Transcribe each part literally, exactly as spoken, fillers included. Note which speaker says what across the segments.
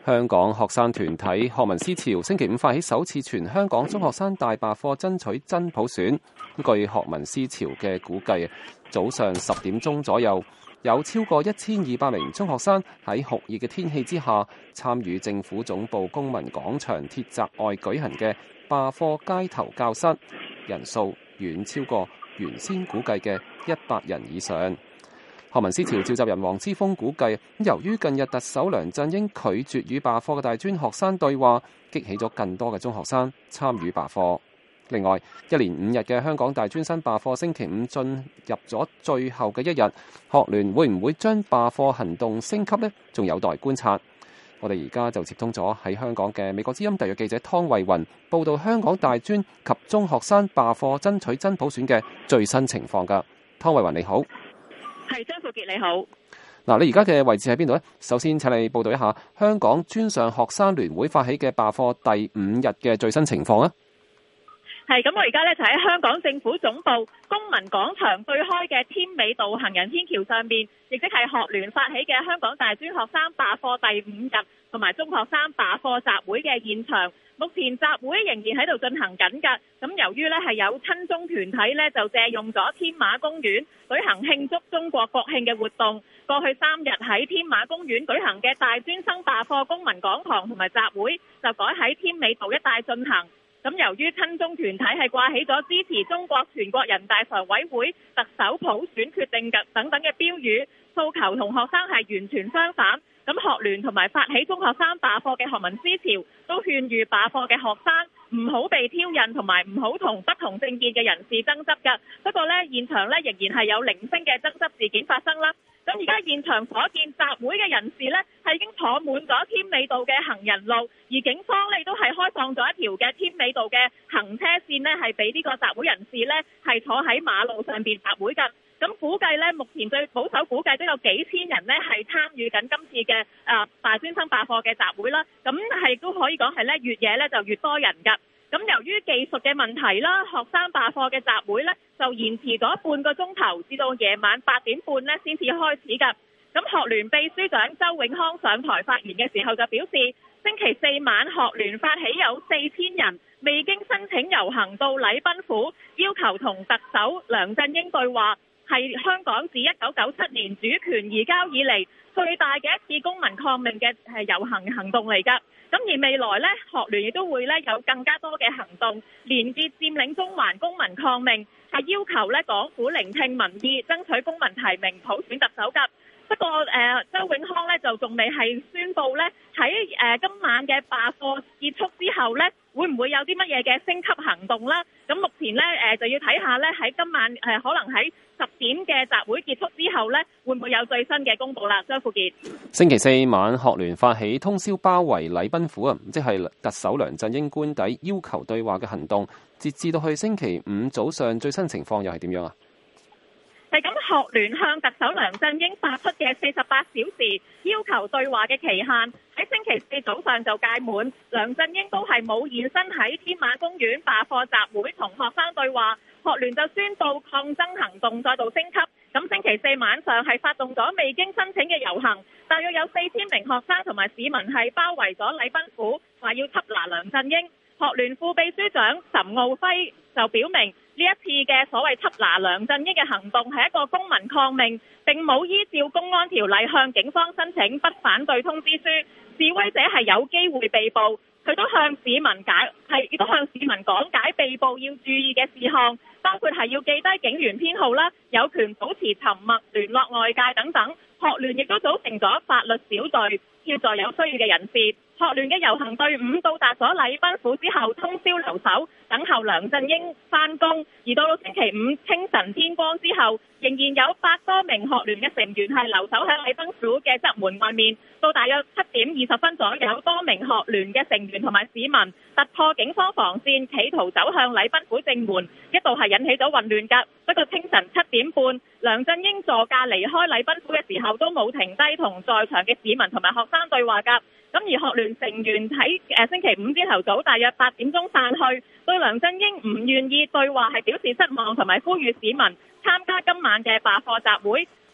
Speaker 1: 香港學生團體學民思潮星期五發起首次全香港中學生大罷課，爭取真普選。據學民思潮嘅估計，早上十點鐘左右，有超過一千二百名中學生喺酷熱嘅天氣之下，參與政府總部公民廣場鐵閘外舉行嘅罷課街頭教室，人數遠超過原先估計嘅一百人以上。學民思潮召集人黃之鋒估計，由於近日特首梁振英拒絕與罷課嘅大專學生對話，激起咗更多嘅中學生參與罷課。另外，一連五日嘅香港大專生罷課星期五進入咗最後嘅一日，學聯會唔會將罷課行動升級呢？仲有待觀察。我哋而家就接通咗喺香港嘅美國之音特約記者湯慧雲，報道香港大專及中學生罷課爭取真普選嘅最新情況㗎。湯慧雲你好。
Speaker 2: 係張富傑你好。
Speaker 1: 嗱，你而家嘅位置喺邊度呢？首先請你報道一下香港專上學生聯會發起嘅罷課第五日嘅最新情況啊！
Speaker 2: 係咁，我而家咧就喺香港政府總部公民廣場對開嘅添美道行人天橋上面，亦即係學聯發起嘅香港大專學生罷課第五日同埋中學生罷課集會嘅現場。目前集會仍然喺度進行緊㗎。咁由於咧係有親中團體咧就借用咗添馬公園舉行慶祝中國國慶嘅活動，過去三日喺添馬公園舉行嘅大專生罷課公民講堂同埋集會就改喺添美道一帶進行。咁由於親中團體係掛起咗支持中國全國人大常委會特首普選決定等等嘅標語，訴求同學生係完全相反。咁學聯同埋發起中學生罷課嘅學民思潮都勸喻罷課嘅學生唔好被挑釁，同埋唔好同不同政見嘅人士爭執㗎。不過呢，現場呢仍然係有零星嘅爭執事件發生啦。咁而家現場所見集會嘅人士呢係已經坐滿咗添美道嘅行人路，而警方呢都係開放咗一條嘅添美道嘅行車線呢係俾呢個集會人士呢係坐喺馬路上邊集會㗎。咁估計呢，目前最保守估計都有幾千人呢係參與緊今次嘅誒大專生罷課嘅集會啦。咁係都可以講係呢，越夜呢就越多人㗎。咁由於技術嘅問題啦，學生罷課嘅集會呢就延遲咗半個鐘頭，至到夜晚八點半呢先至開始㗎。咁學聯秘書長周永康上台發言嘅時候就表示，星期四晚學聯發起有四千人未經申請遊行到禮賓府，要求同特首梁振英對話，係香港自一九九七年主權移交以嚟最大嘅一次公民抗命嘅係遊行行動嚟㗎。咁而未來呢，學聯亦都會呢有更加多嘅行動，連結佔領中環公民抗命，係要求呢港府聆聽民意，爭取公民提名普選特首㗎。不過誒、呃，周永康呢就仲未係宣布呢喺誒、呃、今晚嘅罷課結束之後呢，會唔會有啲乜嘢嘅升級行動啦？咁目前呢，誒、呃、就要睇下呢喺今晚誒、呃、可能喺十點嘅集會結束之後呢，會唔會有最新嘅公佈啦？張富傑，
Speaker 1: 星期四晚學聯發起通宵包圍禮賓府啊，即係特首梁振英官邸要求對話嘅行動，截至到去星期五早上最新情況又係點樣啊？
Speaker 2: 係咁，學聯向特首梁振英發出嘅四十八小時要求對話嘅期限喺星期四早上就屆滿，梁振英都係冇現身喺添馬公園罷課集會同學生對話，學聯就宣布抗爭行動再度升級。咁星期四晚上係發動咗未經申請嘅遊行，大約有四千名學生同埋市民係包圍咗禮賓府，話要緝拿梁振英。學聯副秘書長岑敖暉就表明，呢一次嘅所謂緝拿梁振英嘅行動係一個公民抗命，並冇依照公安條例向警方申請不反對通知書，示威者係有機會被捕。佢都向市民解係亦都向市民講解被捕要注意嘅事項，包括係要記低警員編號啦，有權保持沉默、聯絡外界等等。學聯亦都組成咗法律小隊，協助有需要嘅人士。學聯嘅遊行隊伍到達咗禮賓府之後，通宵留守，等候梁振英返工。而到到星期五清晨天光之後，仍然有百多名學聯嘅成員係留守喺禮賓府嘅側門外面。到大約七點二十分左右，多名學聯嘅成員同埋市民突破警方防線，企圖走向禮賓府正門，一度係引起咗混亂㗎。不過清晨七點半，梁振英座駕離開禮賓府嘅時候，都冇停低同在場嘅市民同埋學生對話㗎。咁而學聯成員喺誒星期五朝頭早大約八點鐘散去，對梁振英唔願意對話係表示失望，同埋呼籲市民參加今晚嘅罷課集會。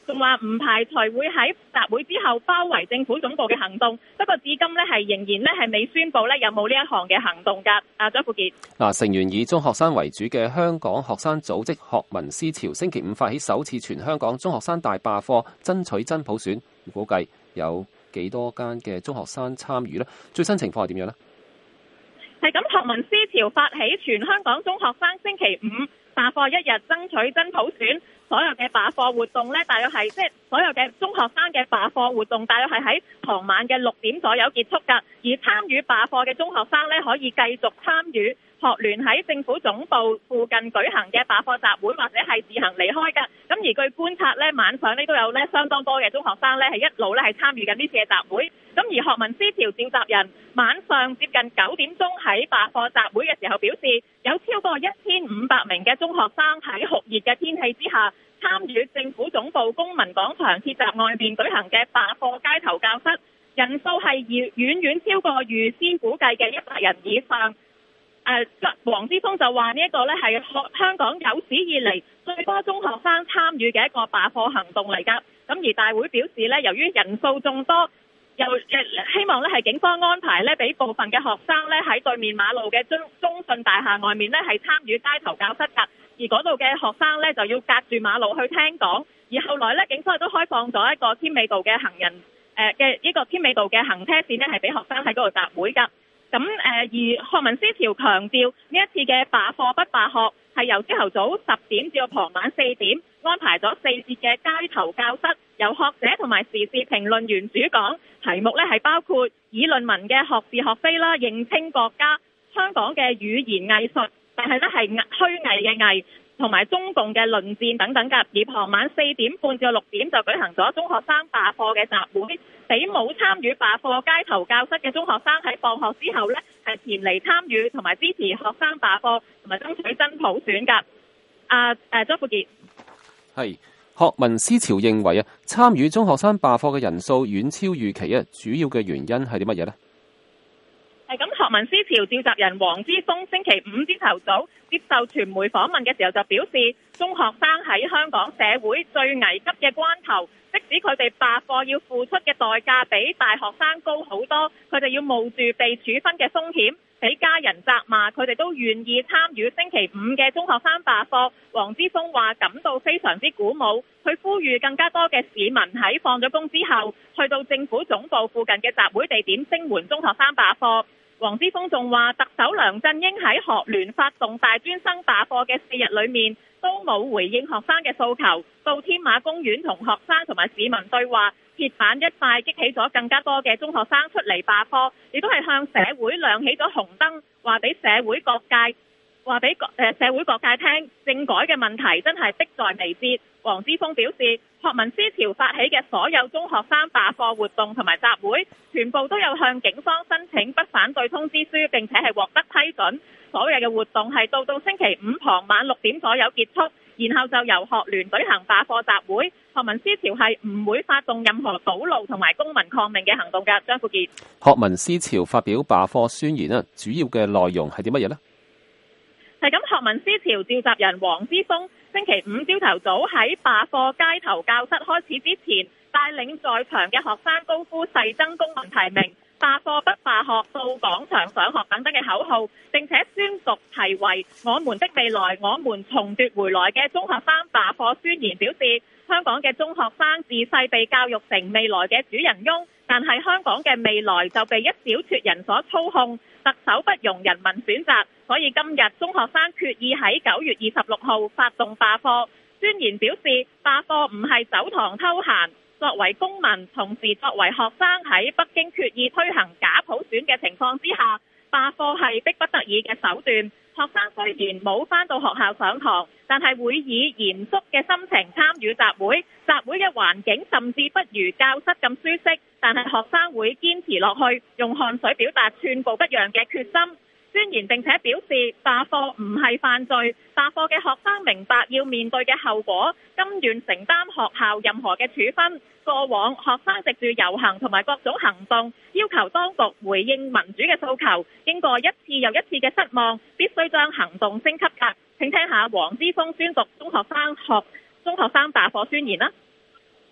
Speaker 2: 仲話唔排除會喺集會之後包圍政府總部嘅行動，不過至今呢係仍然呢係未宣布呢有冇呢一項嘅行動㗎。阿張富傑，
Speaker 1: 嗱，成員以中學生為主嘅香港學生組織學民思潮，星期五發起首次全香港中學生大罷課，爭取真普選。估計有幾多間嘅中學生參與呢？最新情況係點樣呢？
Speaker 2: 係咁，學民思潮發起全香港中學生星期五罷課一日，爭取真普選。所有嘅罷課活動呢，大約係即係所有嘅中學生嘅罷課活動，大約係喺傍晚嘅六點左右結束㗎。而參與罷課嘅中學生呢，可以繼續參與學聯喺政府總部附近舉行嘅罷課集會，或者係自行離開㗎。咁而據觀察呢，晚上呢都有呢相當多嘅中學生呢係一路呢係參與緊呢次嘅集會。咁而學民思潮召集人晚上接近九點鐘喺罷課集會嘅時候表示，有超過一千五百名嘅中學生喺酷熱嘅天氣之下參與政府總部公民廣場鐵閘外面舉行嘅罷課街頭教室，人數係遠遠遠超過預先估計嘅一百人以上。誒、呃，黃之鋒就話呢一個呢係香港有史以嚟最多中學生參與嘅一個罷課行動嚟㗎。咁而大會表示呢，由於人數眾多，又希望呢係警方安排呢俾部分嘅學生呢喺對面馬路嘅中中信大廈外面呢係參與街頭教室㗎。而嗰度嘅學生呢，就要隔住馬路去聽講，而後來呢，警方亦都開放咗一個添美道嘅行人誒嘅呢個添美道嘅行車線呢係俾學生喺嗰度集會㗎。咁誒、呃、而學民思潮強調呢一次嘅罷課不罷學係由朝頭早十點至到傍晚四點，安排咗四節嘅街頭教室，由學者同埋時事評論員主講，題目呢係包括議論文嘅學是學非啦、認清國家、香港嘅語言藝術，但係呢係虛偽嘅偽，同埋中共嘅論戰等等㗎。而傍晚四點半至到六點就舉行咗中學生罷課嘅集會，俾冇參與罷課街頭教室嘅中學生喺放學之後呢係前嚟參與同埋支持學生罷課同埋爭取真普選㗎。啊誒，張富傑，
Speaker 1: 係學民思潮認為啊，參與中學生罷課嘅人數遠超預期啊，主要嘅原因係啲乜嘢呢？
Speaker 2: 係咁，學民思潮召集人黃之鋒星期五朝頭早接受傳媒訪問嘅時候就表示，中學生喺香港社會最危急嘅關頭，即使佢哋罷課要付出嘅代價比大學生高好多，佢哋要冒住被處分嘅風險，俾家人責罵，佢哋都願意參與星期五嘅中學生罷課。黃之鋒話感到非常之鼓舞，佢呼籲更加多嘅市民喺放咗工之後，去到政府總部附近嘅集會地點聲援中學生罷課。黃之鋒仲話，特首梁振英喺學聯發動大專生罷課嘅四日裏面，都冇回應學生嘅訴求，到天馬公園同學生同埋市民對話，鐵板一塊，激起咗更加多嘅中學生出嚟罷課，亦都係向社會亮起咗紅燈，話俾社會各界話俾誒社會各界聽，政改嘅問題真係迫在眉睫。黃之鋒表示，學民思潮發起嘅所有中學生罷課活動同埋集會，全部都有向警方申請不反對通知書，並且係獲得批准。所有嘅活動係到到星期五傍晚六點左右結束，然後就由學聯舉行罷課集會。學民思潮係唔會發動任何堵路同埋公民抗命嘅行動㗎。張富傑，
Speaker 1: 學民思潮發表罷課宣言啊，主要嘅內容係啲乜嘢呢？
Speaker 2: 係咁，學民思潮召集人黃之鋒星期五朝頭早喺罷課街頭教室開始之前，帶領在場嘅學生高呼誓爭公民提名、罷課不罷學、到廣場上學等等嘅口號，並且宣讀題為我們的未來，我們重奪回來嘅中學生罷課宣言，表示香港嘅中學生自細被教育成未來嘅主人翁，但係香港嘅未來就被一小撮人所操控，特首不容人民選擇，所以今日中學生決意喺九月二十六號發動罷課。宣言表示，罷課唔係走堂偷閒，作為公民，同時作為學生喺北京決意推行假普選嘅情況之下，罷課係迫不得已嘅手段。學生雖然冇返到學校上堂，但係會以嚴肅嘅心情參與集會，集會嘅環境甚至不如教室咁舒適，但係學生會堅持落去，用汗水表達寸步不讓嘅決心。宣言並且表示，罷課唔係犯罪，罷課嘅學生明白要面對嘅後果，甘願承擔學校任何嘅處分。過往學生藉住遊行同埋各種行動，要求當局回應民主嘅訴求，經過一次又一次嘅失望，必須將行動升級㗎。請聽下黃之鋒宣讀中學生學中學生罷課宣言啦。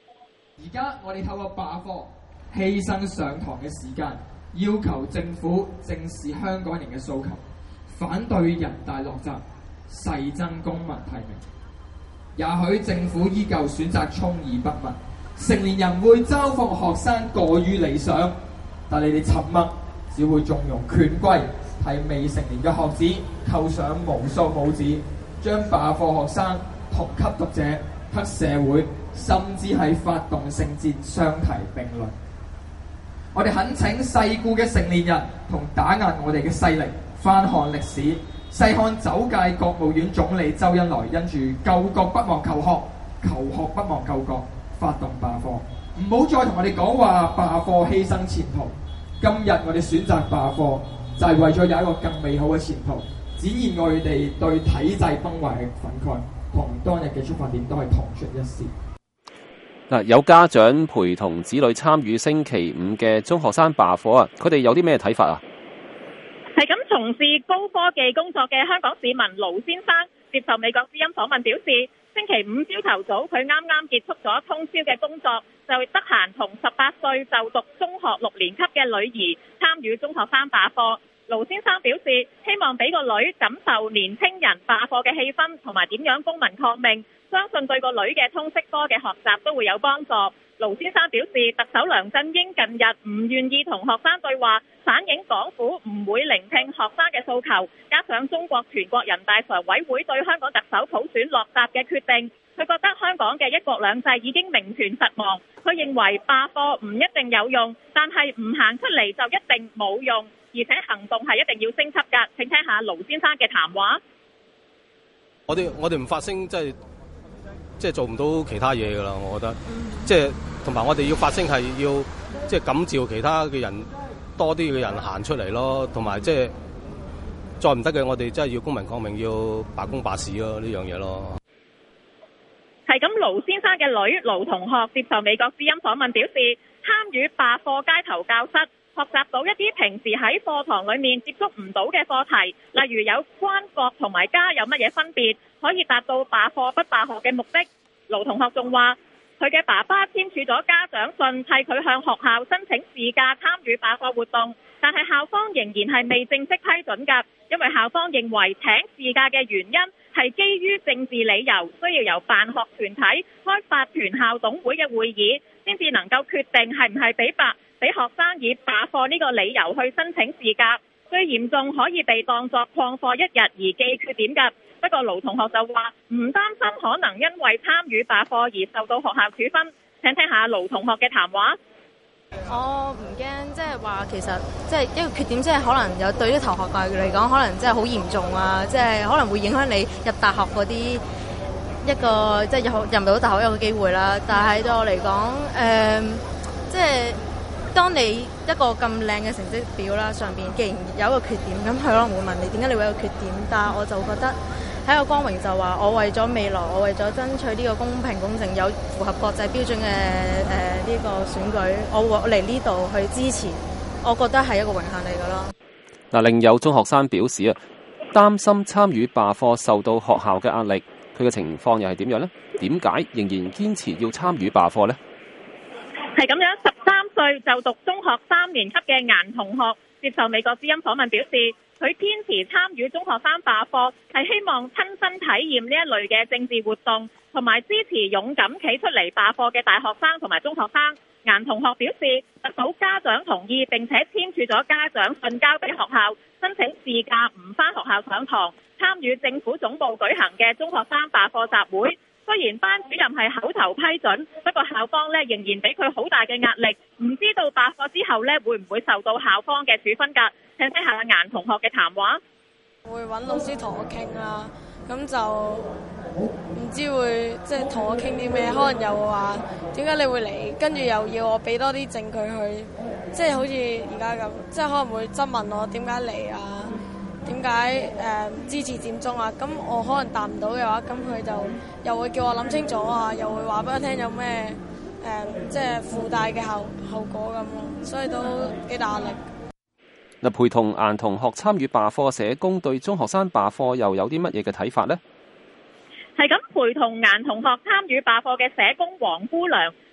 Speaker 3: 而家我哋透過罷課犧牲上堂嘅時間，要求政府正視香港人嘅訴求，反對人大落閘，誓爭公民提名。也許政府依舊選擇充耳不聞，成年人會嘲諷學生過於理想，但你哋沉默只會縱容權貴替未成年嘅學子扣上無數帽子，將罷課學生同吸毒者、黑社會，甚至係發動聖戰相提並論。我哋懇請世故嘅成年人同打壓我哋嘅勢力翻看歷史，細看首屆國務院總理周恩來因住救國不忘求學，求學不忘救國，發動罷課。唔好再同我哋講話罷課犧牲前途。今日我哋選擇罷課，就係為咗有一個更美好嘅前途，展現我哋對體制崩壞嘅憤慨，同當日嘅出發點都係同出一線。
Speaker 1: 嗱，有家長陪同子女參與星期五嘅中學生罷課啊，佢哋有啲咩睇法啊？
Speaker 2: 係咁，從事高科技工作嘅香港市民盧先生接受美國之音訪問表示，星期五朝頭早佢啱啱結束咗通宵嘅工作，就得閒同十八歲就讀中學六年級嘅女兒參與中學生罷課。盧先生表示，希望俾個女感受年青人罷課嘅氣氛同埋點樣公民抗命，相信對個女嘅通識科嘅學習都會有幫助。盧先生表示，特首梁振英近日唔願意同學生對話，反映港府唔會聆聽學生嘅訴求，加上中國全國人大常委會對香港特首普選落閘嘅決定，佢覺得香港嘅一國兩制已經名存實亡。佢認為罷課唔一定有用，但係唔行出嚟就一定冇用，而且行動係一定要升級㗎。請聽下盧先生嘅談話。
Speaker 4: 我哋我哋唔發聲，即係即係做唔到其他嘢㗎啦。我覺得，即係同埋我哋要發聲係要即係感召其他嘅人，多啲嘅人行出嚟咯。同埋即係再唔得嘅，我哋真係要公民抗命，要罷工罷市咯，呢樣嘢咯。
Speaker 2: 係咁，盧先生嘅女盧同學接受美國之音訪問表示，參與罷課街頭教室，學習到一啲平時喺課堂裡面接觸唔到嘅課題，例如有關國同埋家有乜嘢分別，可以達到罷課不罷學嘅目的。盧同學仲話，佢嘅爸爸簽署咗家長信，替佢向學校申請事假參與罷課活動，但係校方仍然係未正式批准㗎，因為校方認為請事假嘅原因係基於政治理由，需要由辦學團體開法團校董會嘅會議，先至能夠決定係唔係俾罷俾學生以罷課呢個理由去申請事假，最嚴重可以被當作曠課一日而記缺點㗎。不過盧同學就話唔擔心可能因為參與罷課而受到學校處分。請聽下盧同學嘅談話。
Speaker 5: 我唔驚，即係話其實即係一個缺點，即係可能有對於頭學界嚟講，可能真係好嚴重啊！即係可能會影響你入大學嗰啲一個即係入入唔到大學一個機會啦。但係對我嚟講，誒、呃、即係當你一個咁靚嘅成績表啦，上邊既然有一個缺點，咁佢可能會問你點解你會有缺點，但係我就覺得喺個光榮就話我為咗未來，我為咗爭取呢個公平公正有符合國際標準嘅誒呢個選舉，我嚟呢度去支持，我覺得係一個榮幸嚟㗎咯。
Speaker 1: 嗱，另有中學生表示啊，擔心參與罷課受到學校嘅壓力，佢嘅情況又係點樣呢？點解仍然堅持要參與罷課呢？
Speaker 2: 係咁樣，十三歲就讀中學三年級嘅顏同學接受美國之音訪問表示，佢堅持參與中學生罷課係希望親身體驗呢一類嘅政治活動，同埋支持勇敢企出嚟罷課嘅大學生同埋中學生。顏同學表示，得到家長同意並且簽署咗家長信交俾學校，申請事假唔返學校上堂，參與政府總部舉行嘅中學生罷課集會。雖然班主任係口頭批准，不過校方呢仍然俾佢好大嘅壓力，唔知道罷課之後呢會唔會受到校方嘅處分㗎？請聽下顏同學嘅談話。
Speaker 6: 會揾老師同我傾啦，咁就唔知會即係同我傾啲咩，可能又會話點解你會嚟，跟住又要我俾多啲證據去，即係好似而家咁，即係可能會質問我點解嚟啊？點解誒支持佔中啊？咁我可能答唔到嘅話，咁佢就又會叫我諗清楚啊，又會話俾我聽有咩誒、呃、即係附帶嘅後後果咁咯，所以都幾大壓力。
Speaker 1: 嗱，陪同顏同學參與罷課社工對中學生罷課又有啲乜嘢嘅睇法呢？
Speaker 2: 係咁，陪同顏同學參與罷課嘅社工黃姑娘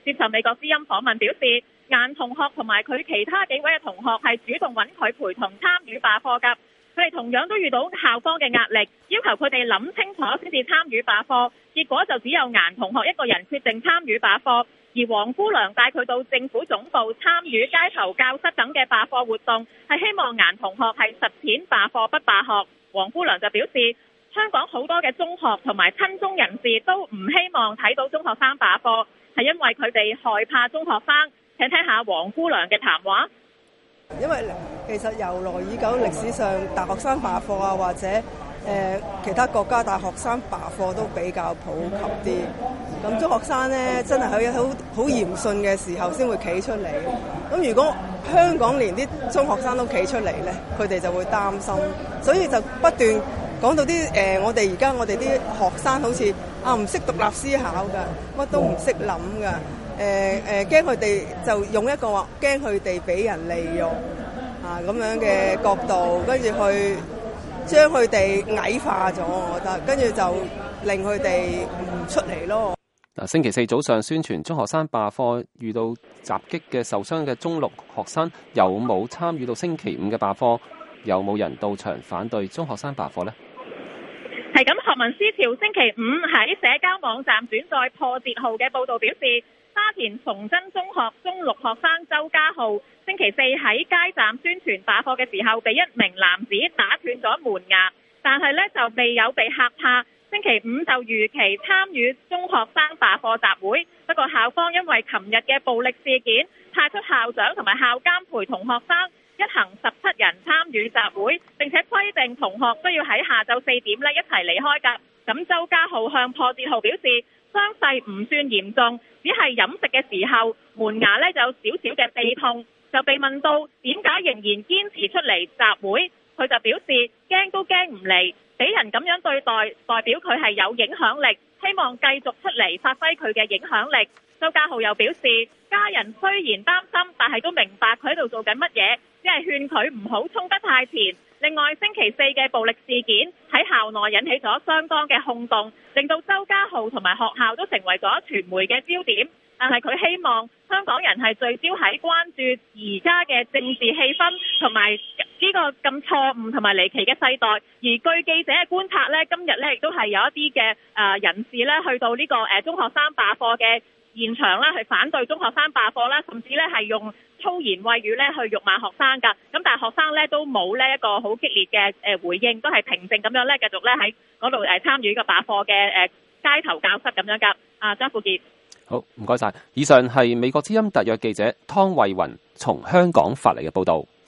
Speaker 2: 接受美國之音訪問表示，顏同學同埋佢其他幾位嘅同學係主動揾佢陪同參與罷課㗎。佢哋同樣都遇到校方嘅壓力，要求佢哋諗清楚先至參與罷課，結果就只有顏同學一個人決定參與罷課，而黃姑娘帶佢到政府總部參與街頭教室等嘅罷課活動，係希望顏同學係實踐罷課不罷學。黃姑娘就表示，香港好多嘅中學同埋親中人士都唔希望睇到中學生罷課，係因為佢哋害怕中學生。請聽下黃姑娘嘅談話。
Speaker 7: 因為其實由來已久，歷史上大學生罷課啊，或者誒、呃、其他國家大學生罷課都比較普及啲。咁中學生咧，真係喺好好嚴峻嘅時候先會企出嚟。咁如果香港連啲中學生都企出嚟咧，佢哋就會擔心，所以就不斷講到啲誒、呃，我哋而家我哋啲學生好似啊唔識獨立思考㗎，乜都唔識諗㗎。誒誒驚佢哋就用一個話驚佢哋俾人利用啊咁樣嘅角度，跟住去將佢哋矮化咗，我覺得，跟住就令佢哋唔出嚟咯。
Speaker 1: 嗱，星期四早上宣傳中學生罷課遇到襲擊嘅受傷嘅中六學生有冇參與到星期五嘅罷課？有冇人到場反對中學生罷課呢？
Speaker 2: 係咁，學民思潮星期五喺社交網站轉載破折號嘅報導表示，沙田崇真中學中六學生周家浩星期四喺街站宣傳罷課嘅時候，被一名男子打斷咗門牙，但係呢就未有被嚇怕。星期五就如期參與中學生罷課集會，不過校方因為琴日嘅暴力事件，派出校長同埋校監陪同學生一行十七人參與集會，並且規定同學需要喺下晝四點呢一齊離開㗎。咁周家浩向破折號表示，傷勢唔算嚴重，只係飲食嘅時候門牙呢就有少少嘅痹痛。就被問到點解仍然堅持出嚟集會，佢就表示驚都驚唔嚟，俾人咁樣對待，代表佢係有影響力，希望繼續出嚟發揮佢嘅影響力。周家浩又表示，家人雖然擔心，但係都明白佢喺度做緊乜嘢，只係勸佢唔好衝得太前。另外，星期四嘅暴力事件喺校內引起咗相當嘅轟動，令到周家浩同埋學校都成為咗傳媒嘅焦點。但係佢希望香港人係聚焦喺關注而家嘅政治氣氛同埋呢個咁錯誤同埋離奇嘅世代。而據記者嘅觀察呢，今日呢亦都係有一啲嘅誒人士呢去到呢個誒中學生罷課嘅現場啦，去反對中學生罷課啦，甚至呢係用粗言穢語呢去辱罵學生㗎。咁但係學生呢都冇呢一個好激烈嘅誒回應，都係平靜咁樣呢繼續呢喺嗰度誒參與呢個罷課嘅誒街頭教室咁樣㗎。啊，張富傑。
Speaker 1: 好，唔該晒。以上係美國之音特約記者湯慧雲從香港發嚟嘅報導。